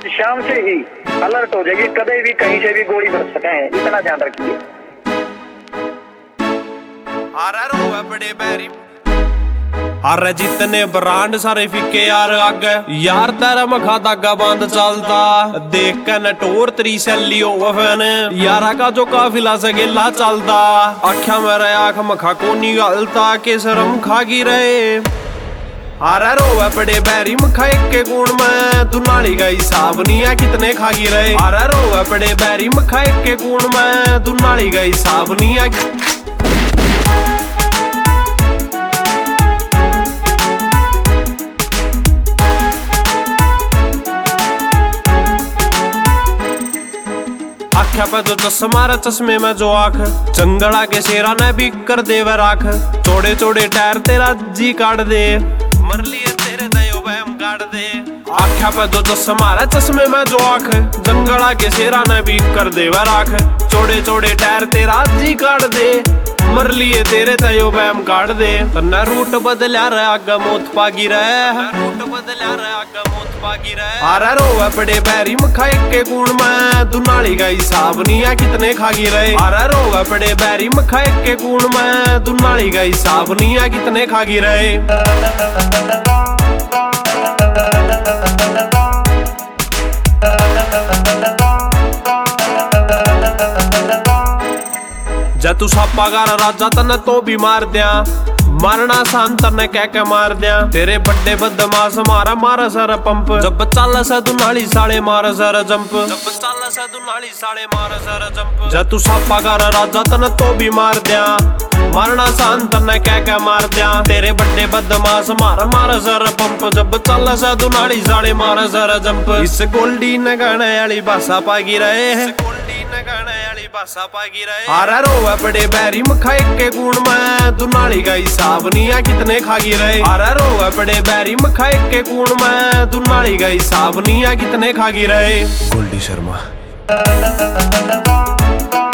आज शाम से ही अलर्ट हो जाइए, कभी भी कहीं से भी गोली बरस सके, इतना ध्यान रखिए। बड़े बैरी अरे जितने ब्रांड सारे फिके यार आगे यार तेरा मखा धागा बंद चलता देख के नटोर तरी सैली ओवन यारा का जो काफिला से गिला चलता आख्या मेरा आंख मखा को नहीं गलता के शर्म खागी रहे। अरे रोवे बड़े बैरी मखा एक के गुण में तू नाली का हिसाब नहीं है कितने खागी रहे। अरे रोवे बड़े बैरी मखा एक के गुण में तू नाली का हिसाब नहीं है। आख्या पे जो चश्मा रे चश्मे में जो आंख जंगड़ा के शेरा ने भी कर दे वे राख चौड़े चौड़े टायर तेरा जी काट दे मर लिए तेरे दयो बहम काट दे। आख्या पे जो चश्मा रे चश्मे में जो आंख जंगड़ा के शेरा ने भी कर दे वे राख चौड़े चौड़े टायर तेरा जी काट दे मर लिए तेरे तयो बहम काट दे। तन्ना रूट बदल्या रे आगा मौत पागी रहे रूट बदल्या रे आगा मौत पागी रहे। अरे रोवे बड़े बैरी मखा एक के गुण में तू नाली का हिसाब नहीं है कितने खागी रहे। अरे रोवे बड़े बैरी मखा एक के गुण में तू नाली का हिसाब नहीं है कितने खागी रहे। जब तू सापा गार राजा तने तो भी मार दिया मारना सान तने कह के मार दिया तेरे बड्डे बदमाश मारा मारा सर पंप जब चल से तू नाली साले मार सर जंप जब चल से तू नाली साले मार सर जंप। जब तू सापा गार राजा तने तो भी मार दिया मारना सान तने कह के मार दिया तेरे बड्डे बदमाश मारा मारा सर पंप जब चल से तू नाली साले मार सर जंप। इस गोल्डी ने गाने वाली भाषा पागी रहे अरे रोवे बड़े बैरी मखा एक के गुण में तू नाली का हिसाब नहीं है कितने खागी रहे। अरे रोवे बड़े बैरी मखा एक के गुण में तू नाली का हिसाब नहीं है कितने खागी रहे। गोल्डी शर्मा।